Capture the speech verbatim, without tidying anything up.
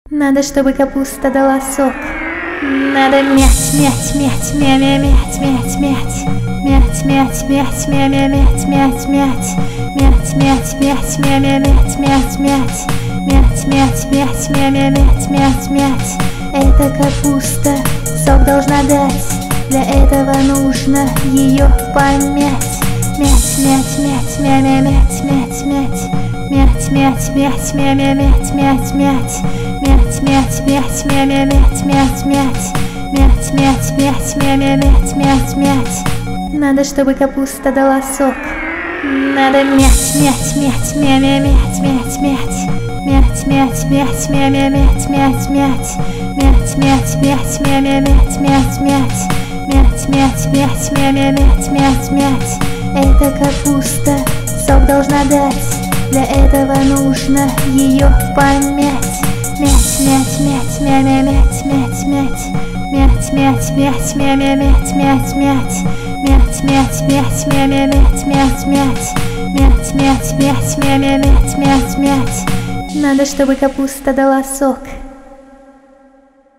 Надо, чтобы капуста дала сок. Надо мять, мять, мять, мя, мя, мять, мять, мять, мять, мять, мять, мя, мя, мять, мять, мять, мять, мять, мять, мя, мя, мять, мять, мять, мять, мять, мять, мя, мя, мять, мять, мять. Это капуста сок должна дать. Для этого нужно ее помять. Мять, мять, мять, мя, мя, мять, мять, мять, мять, мять, мять, мя, мя, мять, мять, мять. Мять, мять, мять, мя, мя, мять, мять, мять, мять, мять, мять, мя, мя, мять, мять, мять. Надо, чтобы капуста дала сок. Надо мять, мять, мять, мя, мя, мять, мять, мять, мять, мять, мять, мя, мя, мять, мять, мять, мять, мять, мять, мя, мя, мять, мять, мять, мять, мять, мять, мя, мя, мять, мять, мять. Это капуста сок должна дать. Для этого нужно ее помять. Мять, мять, мять, мя, мя, мять, мять, мять, мять, мять, мять, мя, мя, мять, мять, мять, мять, мять, мять, мя, мя, мять, мять, мять, мять, мять, мять, мя, мя, мять, мять, мять. Надо, чтобы капуста дала сок.